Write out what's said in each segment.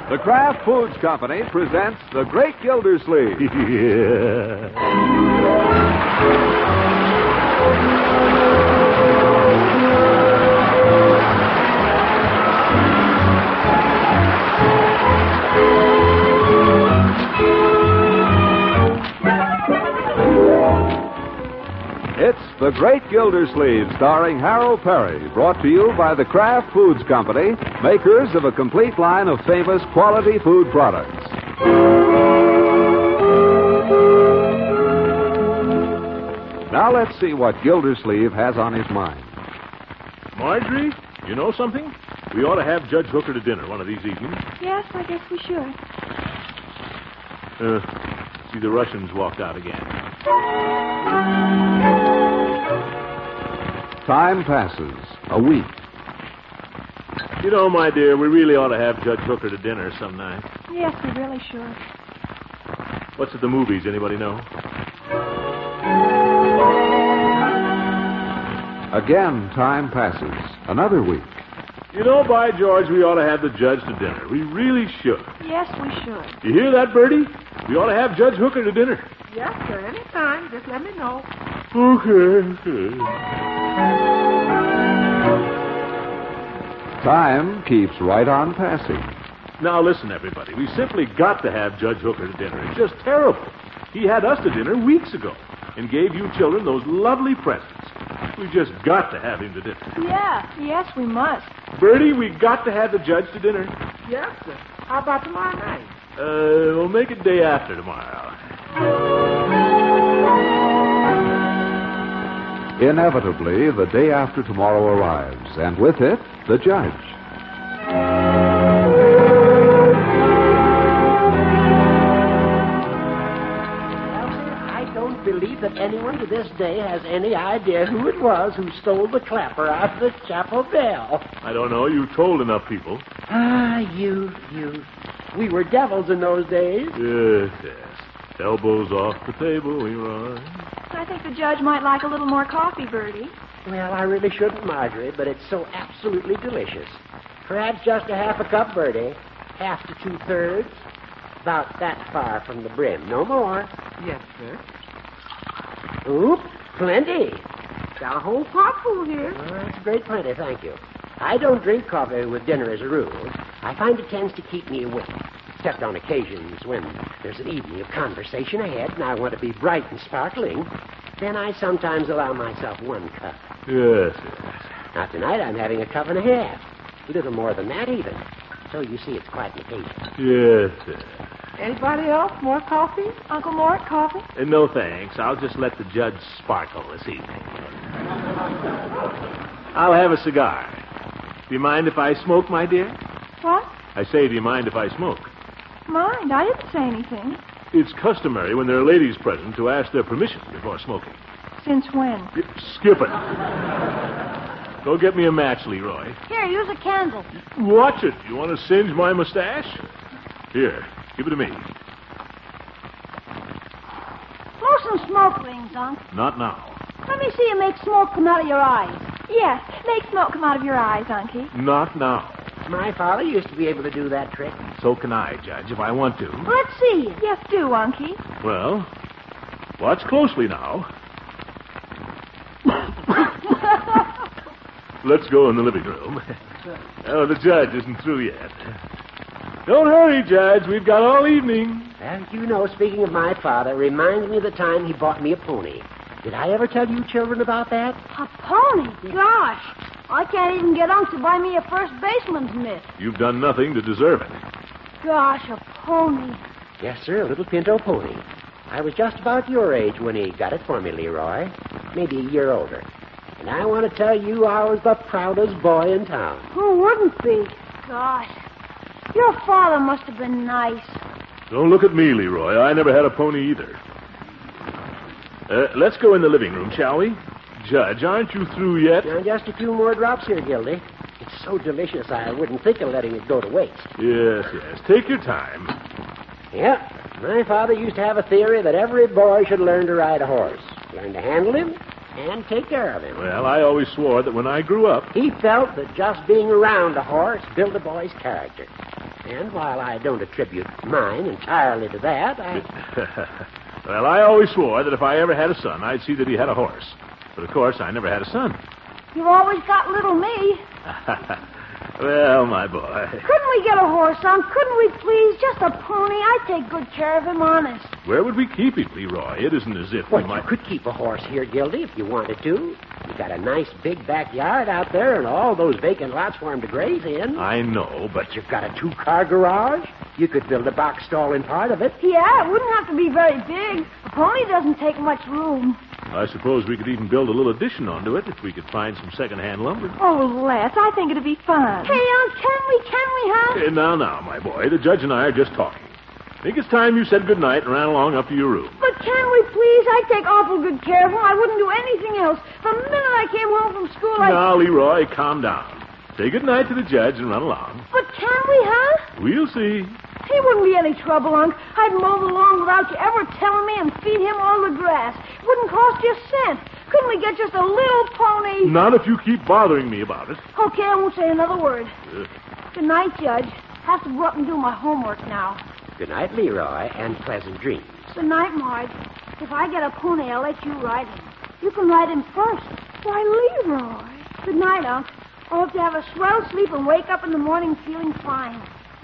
The Kraft Foods Company presents The Great Gildersleeve. It's The Great Gildersleeve, starring Harold Perry, brought to you by the Kraft Foods Company, makers of a complete line of famous quality food products. Now let's see what Gildersleeve has on his mind. Marjorie, you know something? We ought to have Judge Hooker to dinner one of these evenings. Yes, I guess we should. See, the Russians walked out again. Time passes. A week. You know, my dear, we really ought to have Judge Hooker to dinner some night. Yes, we really should. What's at the movies? Anybody know? Again, time passes. Another week. You know, by George, we ought to have the judge to dinner. We really should. Yes, we should. You hear that, Bertie? We ought to have Judge Hooker to dinner. Yes, sir. Anytime. Just let me know. Okay. Time keeps right on passing. Now, listen, everybody. We simply got to have Judge Hooker to dinner. It's just terrible. He had us to dinner weeks ago and gave you children those lovely presents. We just got to have him to dinner. Yes, we must. Bertie, we got to have the judge to dinner. Yes, sir. How about tomorrow night? We'll make it day after tomorrow. Inevitably, the day after tomorrow arrives, and with it, the judge. I don't believe that anyone to this day has any idea who it was who stole the clapper out of the chapel bell. I don't know. You told enough people. You. We were devils in those days. Yes. Elbows off the table, Leroy. I think the judge might like a little more coffee, Bertie. Well, I really shouldn't, Marjorie, but it's so absolutely delicious. Perhaps just a half a cup, Bertie. Half to 2/3. About that far from the brim. No more. Yes, sir. Oop, plenty. Got a whole pot full here. Oh, that's a great plenty, thank you. I don't drink coffee with dinner as a rule. I find it tends to keep me awake, except on occasions when there's an evening of conversation ahead and I want to be bright and sparkling. Then I sometimes allow myself 1 cup. Yes. Now, tonight I'm having a cup and a half. A little more than that, even. So you see, it's quite an occasion. Yes. Anybody else? More coffee? Uncle Mort, coffee? No, thanks. I'll just let the judge sparkle this evening. I'll have a cigar. Do you mind if I smoke, my dear? What? I say, do you mind if I smoke? Mind? I didn't say anything. It's customary when there are ladies present to ask their permission before smoking. Since when? Skip it. Go get me a match, Leroy. Here, use a candle. Watch it. You want to singe my mustache? Here, give it to me. Blow some smoke rings, Unc. Not now. Let me see you make smoke come out of your eyes. Yes, make smoke come out of your eyes, Unky. Not now. My father used to be able to do that trick. So can I, Judge, if I want to. Let's see you. Yes, do, Unky. Well, watch closely now. Let's go in the living room. Oh, the judge isn't through yet. Don't hurry, Judge. We've got all evening. Well, you know, speaking of my father, reminds me of the time he bought me a pony. Did I ever tell you children about that? A pony? Gosh, I can't even get Unc to buy me a first baseman's mitt. You've done nothing to deserve it. Gosh, a pony. Yes, sir, a little pinto pony. I was just about your age when he got it for me, Leroy. Maybe a year older. And I want to tell you I was the proudest boy in town. Who wouldn't be? Gosh, your father must have been nice. Don't look at me, Leroy. I never had a pony either. Let's go in the living room, shall we? Judge, aren't you through yet? Now, just a few more drops here, Gildy. It's so delicious I wouldn't think of letting it go to waste. Yes. Take your time. Yeah, my father used to have a theory that every boy should learn to ride a horse. Learn to handle him and take care of him. Well, I always swore that when I grew up... He felt that just being around a horse built a boy's character. And while I don't attribute mine entirely to that, Well, I always swore that if I ever had a son, I'd see that he had a horse. But, of course, I never had a son. You've always got little me. Well, my boy. Couldn't we get a horse, Unc? Couldn't we, please? Just a pony. I'd take good care of him, honest. Where would we keep him, Leroy? It isn't as if well, we might... you could keep a horse here, Gildy, if you wanted to. You got a nice big backyard out there and all those vacant lots for him to graze in. I know, but... You've got a 2-car garage. You could build a box stall in part of it. Yeah, it wouldn't have to be very big. A pony doesn't take much room. I suppose we could even build a little addition onto it if we could find some second-hand lumber. Oh, Les, I think it'd be fun. Hey, Unc, can we, huh? Now, my boy, the judge and I are just talking. I think it's time you said goodnight and ran along up to your room. But can we, please? I'd take awful good care of him. I wouldn't do anything else. The minute I came home from school, Now, Leroy, calm down. Say goodnight to the judge and run along. But can we, huh? We'll see. He wouldn't be any trouble, Unc. I'd mow the lawn without you ever telling me and feed him all the grass. Wouldn't cost you a cent. Couldn't we get just a little pony? Not if you keep bothering me about it. Okay, I won't say another word. Good night, Judge. Have to go up and do my homework now. Good night, Leroy, and pleasant dreams. Good night, Marge. If I get a pony, I'll let you ride him. You can ride him first. Why, Leroy. Good night, Unc. I hope you have a swell sleep and wake up in the morning feeling fine.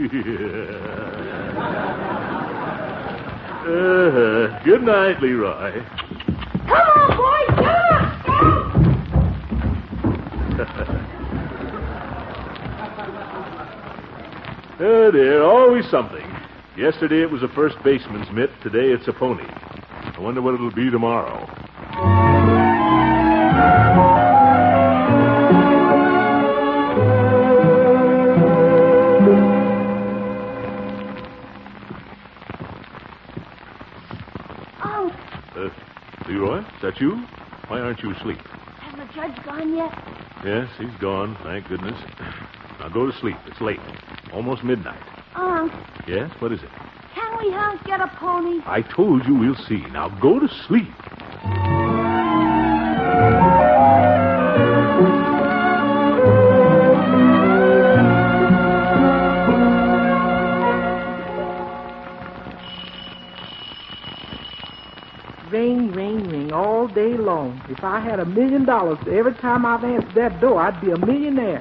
Good night, Leroy. Come on, boys. Oh, dear, always something. Yesterday it was a first baseman's mitt. Today it's a pony. I wonder what it'll be tomorrow. Leroy, is that you? Why aren't you asleep? Has the judge gone yet? Yes, he's gone, thank goodness. Now go to sleep. It's late. Almost midnight. Unc, Yes, what is it? can we, Unc, get a pony? I told you we'll see. Now go to sleep. Ring, ring, ring all day long. If I had $1 million every time I've answered that door, I'd be a millionaire.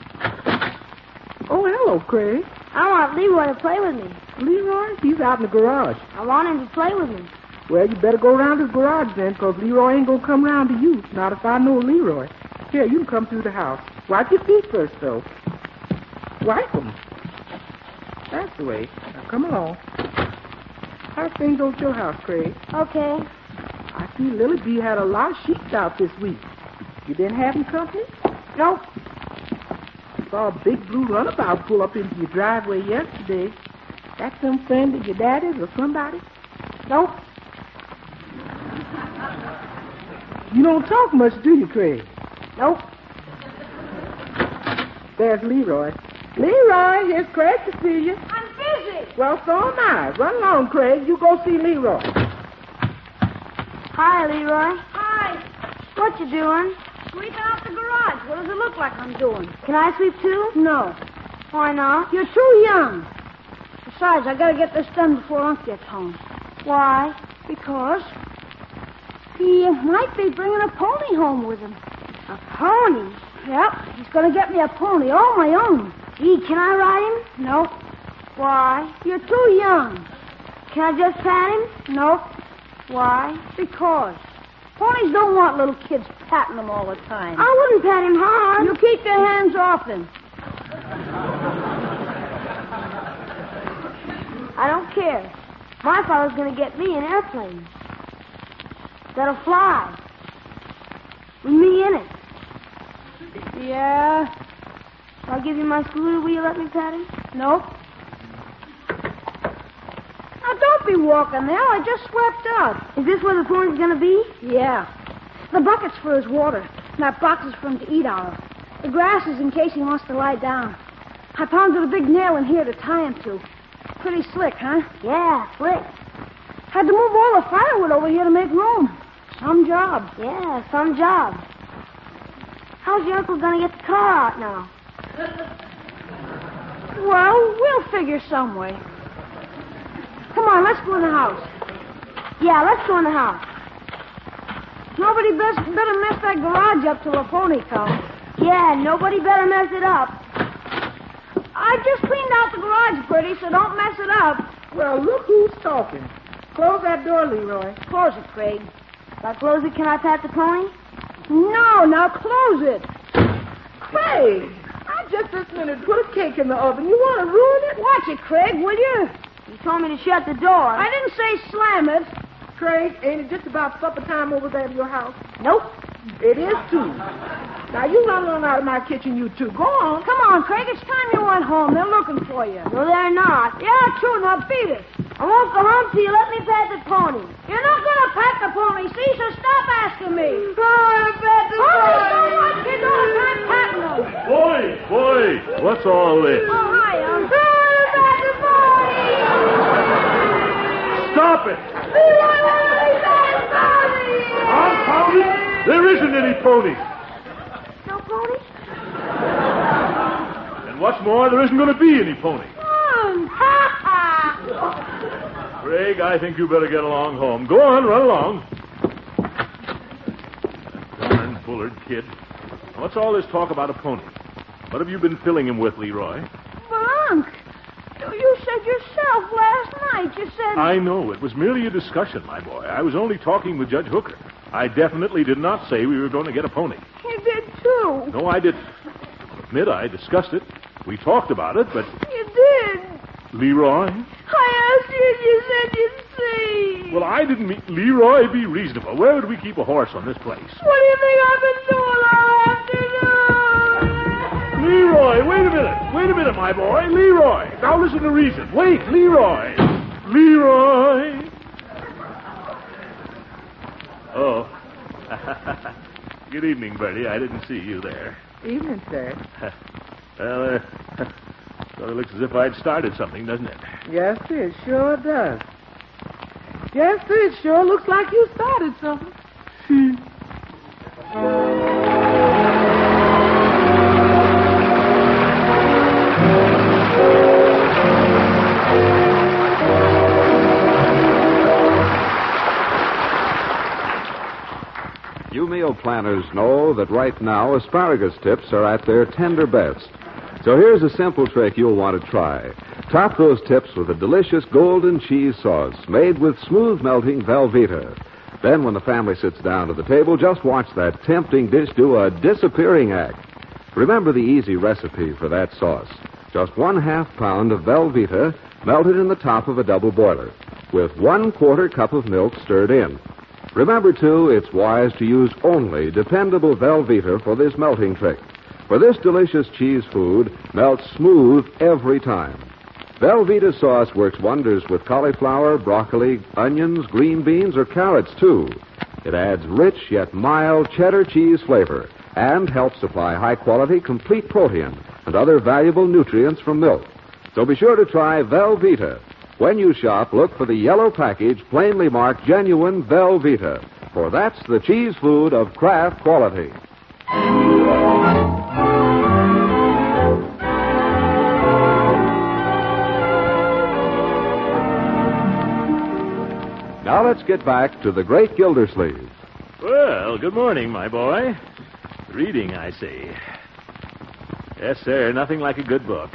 Oh, hello, Craig. I want Leroy to play with me. Leroy? He's out in the garage. I want him to play with me. Well, you better go around to the garage then, because Leroy ain't going to come round to you. Not if I know Leroy. Here, you can come through the house. Wipe your feet first, though. Wipe them. That's the way. Now, come along. How's things over at your house, Craig? Okay. I see Lily B had a lot of sheep out this week. You didn't have any company? Nope. Saw a big blue runabout pull up into your driveway yesterday. That's some friend of your daddy's or somebody? Nope. You don't talk much, do you, Craig? Nope. There's Leroy. Leroy, here's Craig to see you. I'm busy. Well, so am I. Run along, Craig. You go see Leroy. Hi, Leroy. Hi. What you doing? Sweeping out the garage. What does it look like I'm doing? Can I sweep too? No. Why not? You're too young. Besides, I gotta get this done before Unc gets home. Why? Because he might be bringing a pony home with him. A pony? Yep. He's gonna get me a pony all my own. Gee, can I ride him? No. Why? You're too young. Can I just pat him? No. Why? Because ponies don't want little kids patting them all the time. I wouldn't pat him hard. You keep your hands off him. I don't care. My father's going to get me an airplane that'll fly with me in it. Yeah. If I give you my scooter, will you let me pat him? Nope. Now, don't be walking there. I just swept up. Is this where the pony's going to be? Yeah. The bucket's for his water, and that box is for him to eat out of. The grass is in case he wants to lie down. I pounded a big nail in here to tie him to. Pretty slick, huh? Yeah, slick. Had to move all the firewood over here to make room. Some job. Yeah, some job. How's your uncle going to get the car out now? Well, we'll figure some way. Come on, let's go in the house. Yeah, let's go in the house. Nobody better mess that garage up till the pony comes. Yeah, nobody better mess it up. I just cleaned out the garage pretty, so don't mess it up. Well, look who's talking. Close that door, Leroy. Close it, Craig. If I close it, can I pat the pony? No, now close it. Craig, I just this minute put a cake in the oven. You want to ruin it? Watch it, Craig, will you? You told me to shut the door. I didn't say slam it. Craig, ain't it just about supper time over there at your house? Nope. It is, too. Now, you run on out of my kitchen, you two. Go on. Come on, Craig. It's time you went home. They're looking for you. No, they're not. Yeah, true. Now beat it. I won't go home till you let me pat the pony. You're not going to pat the pony, see? So stop asking me. Go on, pat the pony. So much. Kids all the time patting them. Boy, what's all this? Oh, hi, Go on, pat the pony. Stop it! Confound it! There isn't any pony. No pony? And what's more, there isn't going to be any pony. Craig, I think you better get along home. Go on, run along. Darn Bullard kid. What's all this talk about a pony? What have you been filling him with, Leroy? Well, Unc, you said yourself last night. You said... I know. It was merely a discussion, my boy. I was only talking with Judge Hooker. I definitely did not say we were going to get a pony. You did, too. No, I didn't. I'll admit I discussed it. We talked about it, but... You did. Leroy? I asked you and you said you'd see. Well, I didn't mean... Leroy, be reasonable. Where would we keep a horse on this place? What do you think I've been doing all afternoon? Leroy, wait a minute, my boy. Leroy. Now listen to reason. Wait, Leroy. Leroy. Oh. Good evening, Bertie. I didn't see you there. Evening, sir. Well, sort of looks as if I'd started something, doesn't it? Yes, sir, it sure does. Yes, sir, it sure looks like you started something. You meal planners know that right now asparagus tips are at their tender best. So here's a simple trick you'll want to try. Top those tips with a delicious golden cheese sauce made with smooth melting Velveeta. Then when the family sits down to the table, just watch that tempting dish do a disappearing act. Remember the easy recipe for that sauce. Just 1/2 pound of Velveeta melted in the top of a double boiler with 1/4 cup of milk stirred in. Remember, too, it's wise to use only dependable Velveeta for this melting trick. For this delicious cheese food melts smooth every time. Velveeta sauce works wonders with cauliflower, broccoli, onions, green beans, or carrots, too. It adds rich yet mild cheddar cheese flavor and helps supply high-quality, complete protein and other valuable nutrients from milk. So be sure to try Velveeta. When you shop, look for the yellow package plainly marked Genuine Velveeta, for that's the cheese food of Kraft quality. Now let's get back to the great Gildersleeve. Well, good morning, my boy. Reading, I see. Yes, sir, nothing like a good book.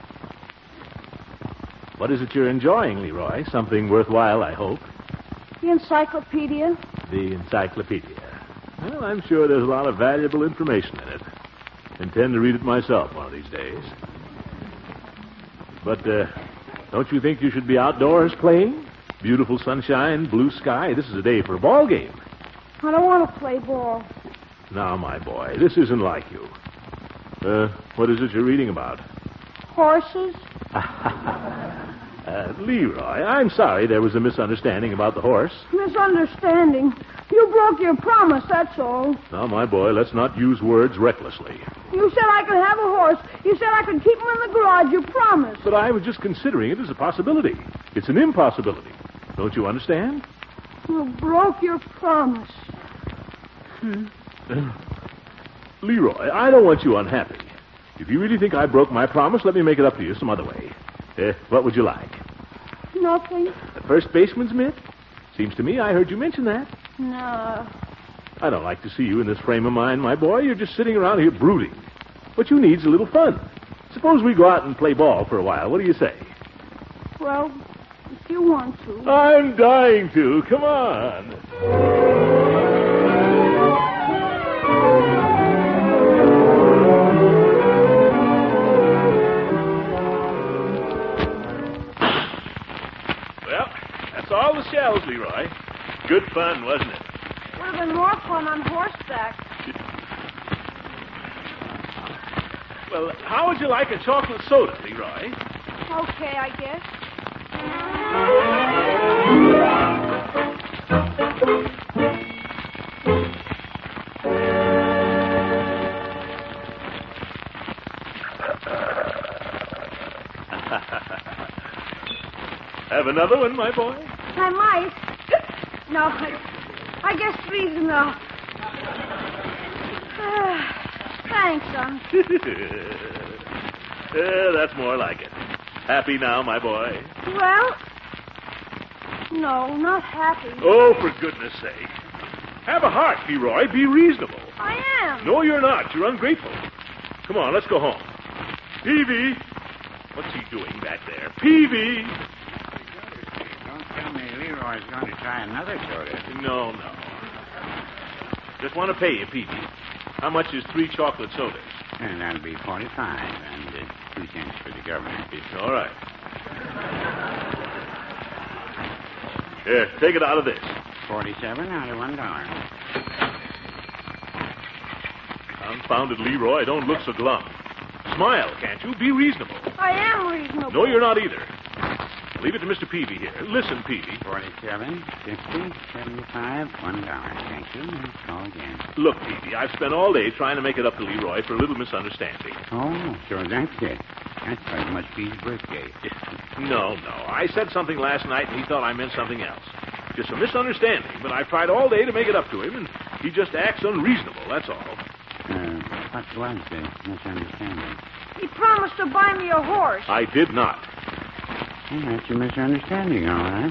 What is it you're enjoying, Leroy? Something worthwhile, I hope. The encyclopedia. The encyclopedia. Well, I'm sure there's a lot of valuable information in it. Intend to read it myself one of these days. But, don't you think you should be outdoors playing? Beautiful sunshine, blue sky. This is a day for a ball game. I don't want to play ball. Now, my boy, this isn't like you. What is it you're reading about? Horses. Leroy, I'm sorry there was a misunderstanding about the horse. Misunderstanding. You broke your promise, that's all. Now, my boy, let's not use words recklessly. You said I could have a horse. You said I could keep him in the garage. You promised. But I was just considering it as a possibility. It's an impossibility. Don't you understand? You broke your promise. Leroy, I don't want you unhappy. If you really think I broke my promise, let me make it up to you some other way. What would you like? Nothing. The first baseman's mitt? Seems to me I heard you mention that. No. I don't like to see you in this frame of mind, my boy. You're just sitting around here brooding. What you need's a little fun. Suppose we go out and play ball for a while. What do you say? Well, if you want to. I'm dying to. Come on. Well, that's all the shells, Leroy. Good fun, wasn't it? Would have been more fun on horseback. Well, how would you like a chocolate soda, Leroy? Okay, I guess. Have another one, my boy? I might. No, I guess three's enough. Thanks, son. That's more like it. Happy now, my boy? Well, no, not happy. Oh, for goodness sake. Have a heart, Leroy. Be reasonable. I am. No, you're not. You're ungrateful. Come on, let's go home. Peavy! What's he doing back there? Peavy! Don't tell me Leroy's going to try another soda. No. Just want to pay you, Peavy. How much is 3 chocolate sodas? And that'll be 45, and 2 cents for the government. All right. Here, take it out of this. 47 out of $1. Confounded Leroy, don't look so glum. Smile, can't you? Be reasonable. I am reasonable. No, you're not either. Leave it to Mr. Peavy here. Listen, Peavy. 47, 50, 75, $1. Thank you. Let's go again. Look, Peavy, I've spent all day trying to make it up to Leroy for a little misunderstanding. Oh, so that's it. That's why it must be his birthday. No. I said something last night, and he thought I meant something else. Just a misunderstanding, but I've tried all day to make it up to him, and he just acts unreasonable, that's all. What was the misunderstanding? He promised to buy me a horse. I did not. Well, that's a misunderstanding, all right.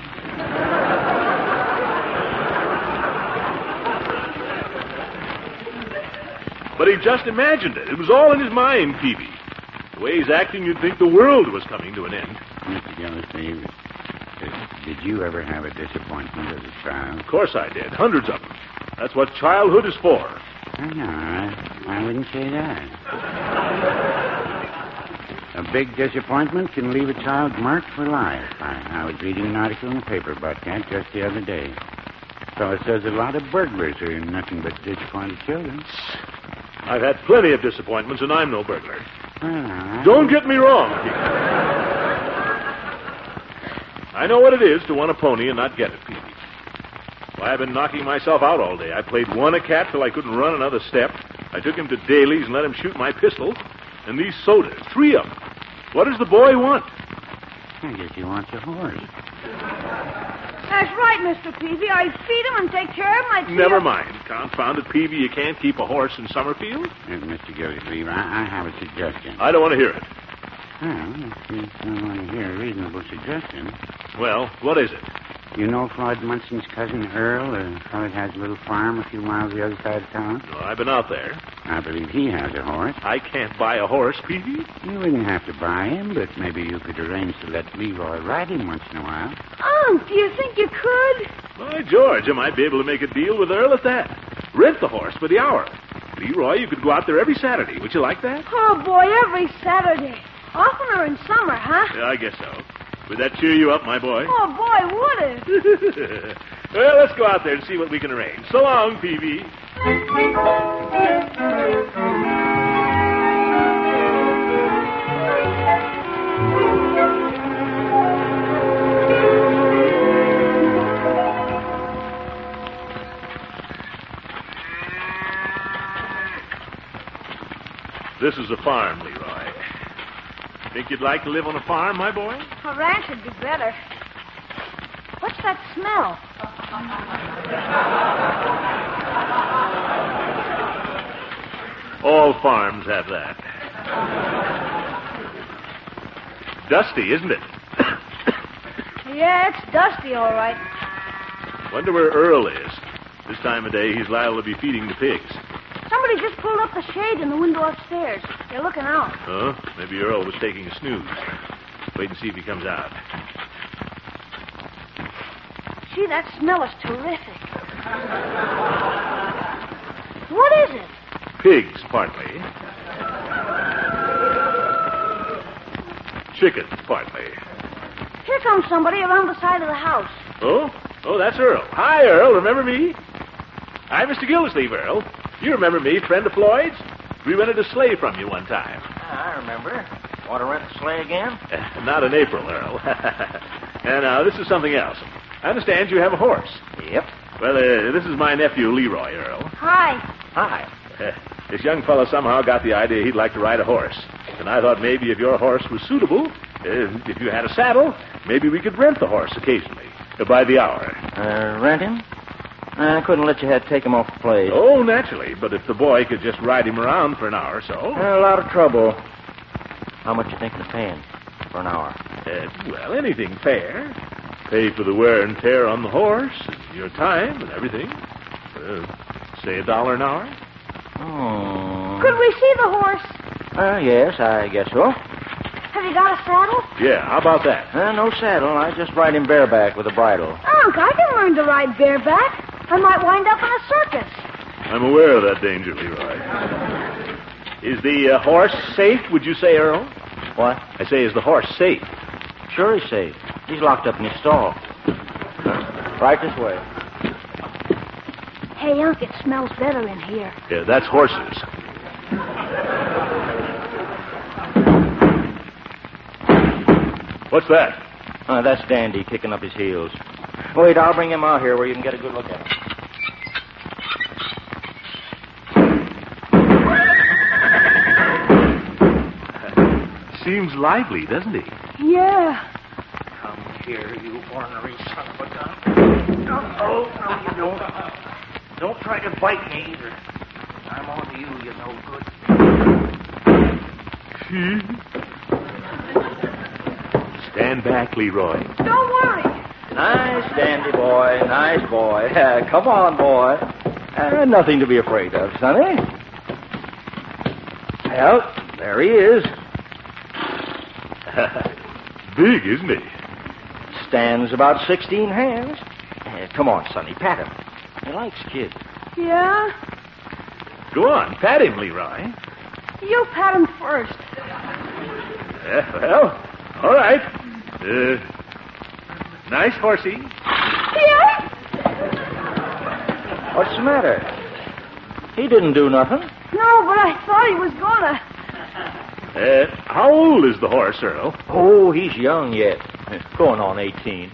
But he just imagined it. It was all in his mind, Peavy. The way he's acting, you'd think the world was coming to an end. Mr. Gildersleeve, did you ever have a disappointment as a child? Of course I did. Hundreds of them. That's what childhood is for. No, I wouldn't say that. A big disappointment can leave a child marked for life. I was reading an article in the paper about that just the other day. So it says a lot of burglars are nothing but disappointed children. I've had plenty of disappointments, and I'm no burglar. Well, Don't get me wrong, Peavy. I know what it is to want a pony and not get it, Peavy. Why, I've been knocking myself out all day. I played one a cat till I couldn't run another step. I took him to Daly's and let him shoot my pistol. And these sodas, 3 of them. What does the boy want? I guess he wants a horse. That's right, Mr. Peavy. I feed him and take care of him. Never mind. Confounded Peavy, you can't keep a horse in Summerfield. Mr. Gildersleeve, I have a suggestion. I don't want to hear it. Well, if you don't want to hear a reasonable suggestion. Well, what is it? You know Floyd Munson's cousin Earl, the fellow that has a little farm a few miles the other side of town? No, I've been out there. I believe he has a horse. I can't buy a horse, Peavy. You wouldn't have to buy him, but maybe you could arrange to let Leroy ride him once in a while. Do you think you could? By George, I might be able to make a deal with Earl at that. Rent the horse for the hour. Leroy, you could go out there every Saturday. Would you like that? Oh, boy, every Saturday. Oftener in summer, huh? Yeah, I guess so. Would that cheer you up, my boy? Oh, boy, would it? Well, let's go out there and see what we can arrange. So long, Peavy. This is a farm, Leroy. Think you'd like to live on a farm, my boy? A ranch would be better. What's that smell? All farms have that. Dusty, isn't it? Yeah, it's dusty, all right. Wonder where Earl is. This time of day, he's liable to be feeding the pigs. Somebody just pulled up the shade in the window upstairs. They're looking out. Oh, maybe Earl was taking a snooze. Wait and see if he comes out. Gee, that smell is terrific. What is it? Pigs, partly. Chickens, partly. Here comes somebody around the side of the house. Oh? Oh, that's Earl. Hi, Earl. Remember me? I'm Mr. Gildersleeve, Earl. You remember me, friend of Floyd's? We rented a sleigh from you one time. I remember. Want to rent a sleigh again? Not in April, Earl. And this is something else. I understand you have a horse. Yep. Well, this is my nephew, Leroy, Earl. Hi. Hi. This young fellow somehow got the idea he'd like to ride a horse. And I thought maybe if your horse was suitable, if you had a saddle, maybe we could rent the horse occasionally, by the hour. Rent him? I couldn't let you take him off the place. Oh, naturally. But if the boy could just ride him around for an hour or so. A lot of trouble. How much you think of paying for an hour? Well, anything fair. Pay for the wear and tear on the horse, and your time, and everything. Say $1 an hour. Oh. Could we see the horse? Yes, I guess so. Have you got a saddle? Yeah, how about that? No saddle. I just ride him bareback with a bridle. Unc, I can learn to ride bareback. I might wind up in a circus. I'm aware of that danger, Leroy. Is the horse safe, would you say, Earl? What? I say, is the horse safe? Sure he's safe. He's locked up in his stall. Right this way. Hey, Unc, it smells better in here. Yeah, that's horses. What's that? That's Dandy kicking up his heels. Wait, I'll bring him out here where you can get a good look at him. Seems lively, doesn't he? Yeah. Come here, you ornery son of a gun. No, you don't. Don't try to bite me either. I'm on to you, you no good. Stand back, Leroy. Don't worry. Nice, Dandy boy. Nice boy. Come on, boy. Nothing to be afraid of, Sonny. Well, there he is. Big, isn't he? Stands about 16 hands. Come on, Sonny, pat him. He likes kids. Yeah? Go on, pat him, Leroy. You pat him first. Well, all right. Nice horsey. Yeah? What's the matter? He didn't do nothing. No, but I thought he was gonna. How old is the horse, Earl? Oh, he's young yet. Going on 18.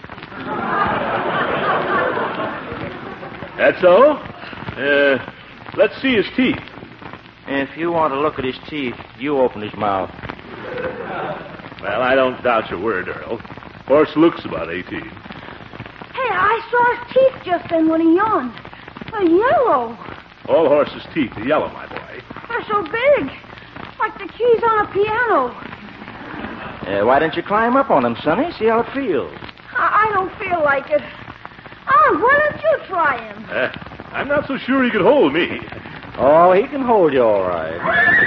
That's so? Let's see his teeth. If you want to look at his teeth, you open his mouth. Well, I don't doubt your word, Earl. Horse looks about 18. Hey, I saw his teeth just then when he yawned. They're yellow. All horses' teeth are yellow, my boy. They're so big. Like the keys on a piano. Why don't you climb up on him, Sonny? See how it feels. I don't feel like it. Oh, why don't you try him? I'm not so sure he could hold me. Oh, he can hold you all right.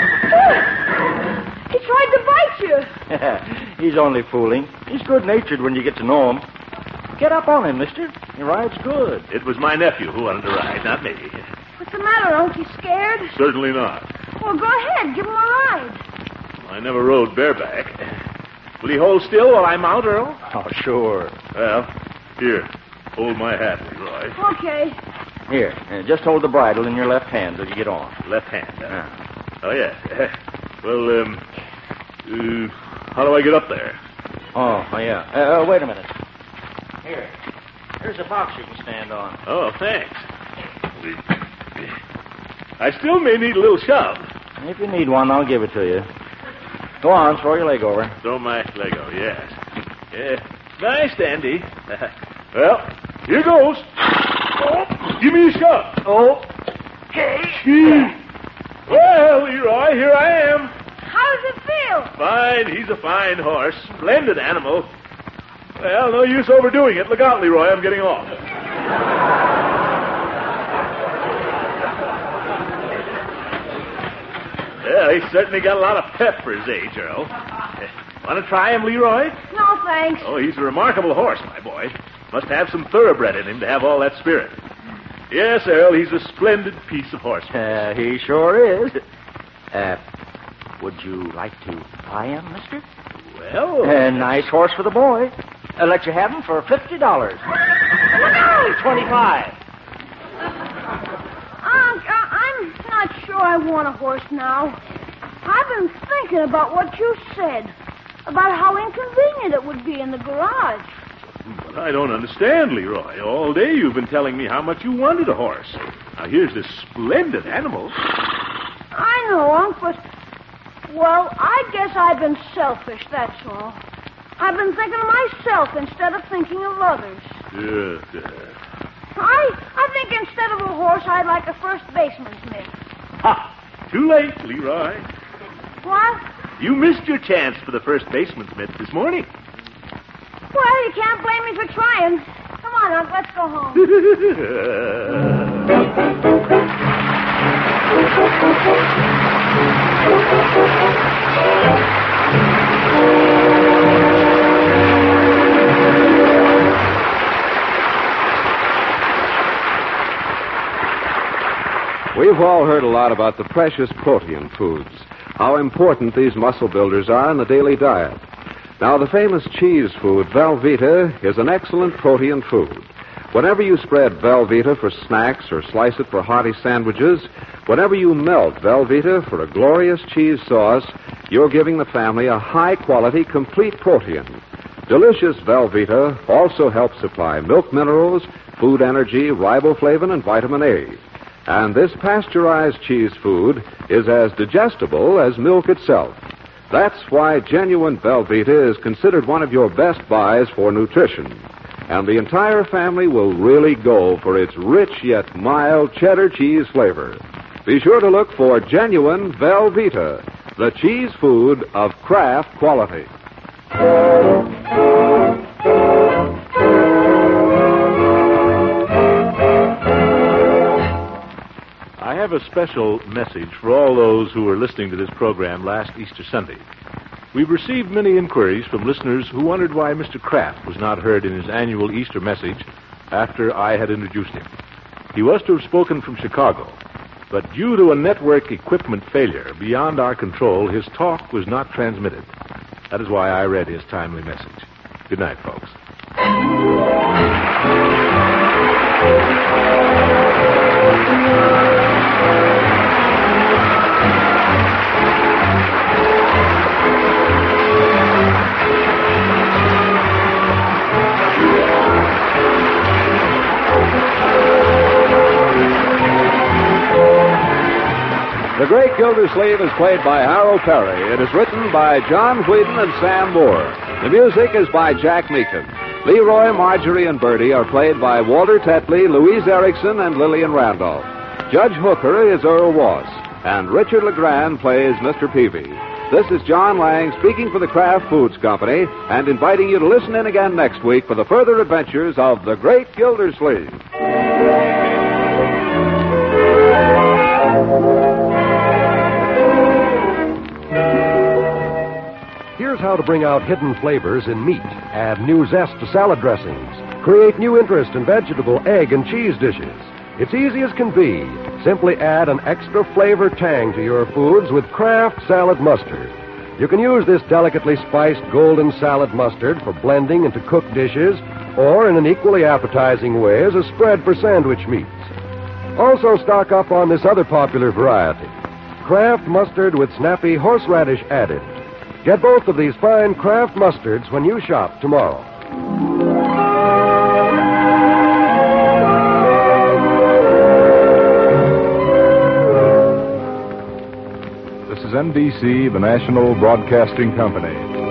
He tried to bite you. He's only fooling. He's good-natured when you get to know him. Get up on him, mister. He rides good. It was my nephew who wanted to ride, not me. What's the matter, Unc? You scared? Certainly not. Well, go ahead. Give him a ride. I never rode bareback. Will he hold still while I mount, Earl? Oh, sure. Well, here. Hold my hat, Leroy. Okay. Here, just hold the bridle in your left hand till you get on. Left hand. Oh, yeah. Well, how do I get up there? Oh, yeah. Wait a minute. Here. Here's a box you can stand on. Oh, thanks. I still may need a little shove. If you need one, I'll give it to you. Go on, throw your leg over. Throw my leg over, yes. Yeah. Nice, Dandy. Well, here goes. Oh, give me a shove. Oh. Okay. Gee. Well, Leroy, here I am. Hi, How does it feel? Fine. He's a fine horse. Splendid animal. Well, no use overdoing it. Look out, Leroy. I'm getting off. Yeah, he certainly got a lot of pep for his age, Earl. Want to try him, Leroy? No, thanks. Oh, he's a remarkable horse, my boy. Must have some thoroughbred in him to have all that spirit. Yes, Earl, he's a splendid piece of horsemanship. He sure is. Would you like to buy him, mister? Well... A nice horse for the boy. I'll let you have him for $50. 25. I'm not sure I want a horse now. I've been thinking about what you said, about how inconvenient it would be in the garage. But I don't understand, Leroy. All day you've been telling me how much you wanted a horse. Now, here's this splendid animal. I know, Unc, but... Well, I guess I've been selfish, that's all. I've been thinking of myself instead of thinking of others. I think instead of a horse, I'd like a first baseman's mitt. Ha! Too late, Leroy. What? You missed your chance for the first baseman's mitt this morning. Well, you can't blame me for trying. Come on, Unc, let's go home. We've all heard a lot about the precious protein foods, how important these muscle builders are in the daily diet. Now, the famous cheese food, Velveeta, is an excellent protein food. Whenever you spread Velveeta for snacks or slice it for hearty sandwiches, whenever you melt Velveeta for a glorious cheese sauce, you're giving the family a high-quality, complete protein. Delicious Velveeta also helps supply milk minerals, food energy, riboflavin, and vitamin A. And this pasteurized cheese food is as digestible as milk itself. That's why genuine Velveeta is considered one of your best buys for nutrition. And the entire family will really go for its rich yet mild cheddar cheese flavor. Be sure to look for genuine Velveeta, the cheese food of Kraft quality. I have a special message for all those who were listening to this program last Easter Sunday. We've received many inquiries from listeners who wondered why Mr. Kraft was not heard in his annual Easter message after I had introduced him. He was to have spoken from Chicago, but due to a network equipment failure beyond our control, his talk was not transmitted. That is why I read his timely message. Good night, folks. The Great Gildersleeve is played by Harold Perry. It is written by John Whedon and Sam Moore. The music is by Jack Meakin. Leroy, Marjorie, and Bertie are played by Walter Tetley, Louise Erickson, and Lillian Randolph. Judge Hooker is Earl Wass, and Richard LeGrand plays Mr. Peavy. This is John Lang speaking for the Kraft Foods Company and inviting you to listen in again next week for the further adventures of the Great Gildersleeve. Here's how to bring out hidden flavors in meat. Add new zest to salad dressings. Create new interest in vegetable, egg, and cheese dishes. It's easy as can be. Simply add an extra flavor tang to your foods with Kraft Salad Mustard. You can use this delicately spiced golden salad mustard for blending into cooked dishes or in an equally appetizing way as a spread for sandwich meats. Also stock up on this other popular variety, Kraft Mustard with snappy horseradish added. Get both of these fine Kraft mustards when you shop tomorrow. This is NBC, the National Broadcasting Company.